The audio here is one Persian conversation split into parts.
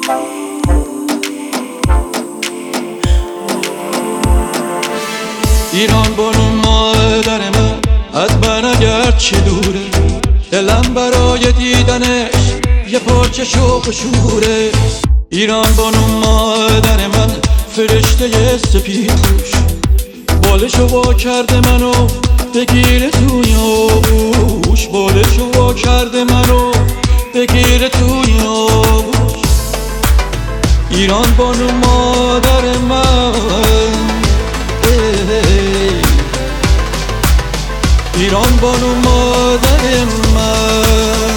ایران بانو مادر من از من اگر چه دوره، دلم برای دیدنش یه پارچه شوق و شوره. ایران بانو مادر من فرشته سپیدپوش، بالشو وا کرده منو بگیره توی آغوش، بالشو وا کرده منو بگیره توی آغوش. ایران بانو مادر من، ایران بانو مادر من.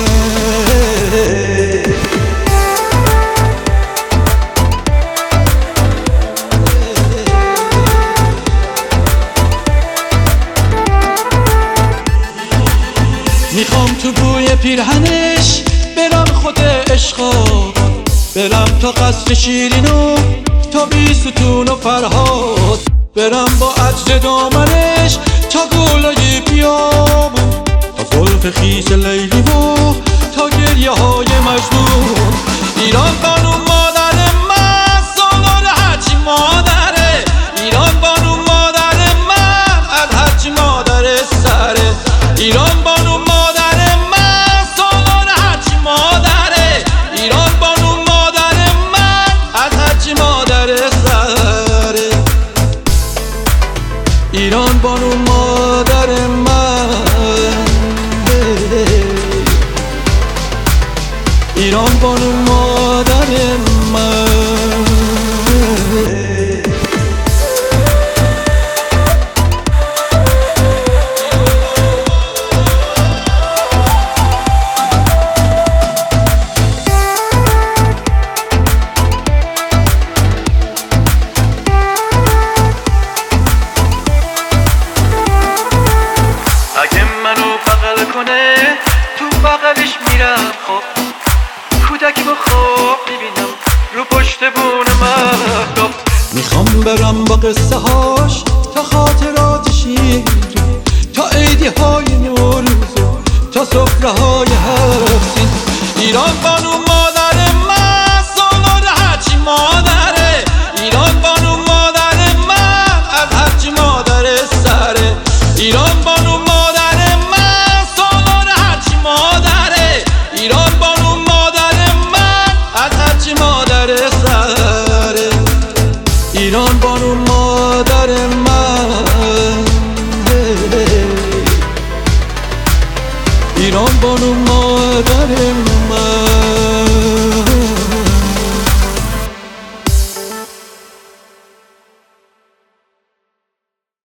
میخوام تو بوی پیرهنش برم خود عشقا، برم تا قصر شیرینو تا بیستون و فرهاد، برم با عجل دامنش تا گلای بیابون، تا زلف خیس لیلی و تا گریه های مجنون. ایران بانو مادر من سالار هرچی مادره، ایران بانو مادر من از هرچی مادر سره. ایران بانو مادر من سالار هرچی مادره، ایران بانو مادر من از هرچی مادر سره. ایران بانو مادر من، ایران بانو مادر من. اگه منو بغل کنه تو بغلش میرم، خب کودکی با خواب میبینم رو پشت بون مهتاب. میخوام برم با قصه هاش تا خاطرات شیرین، تا عیدی های نوروز، تا سفره های هفت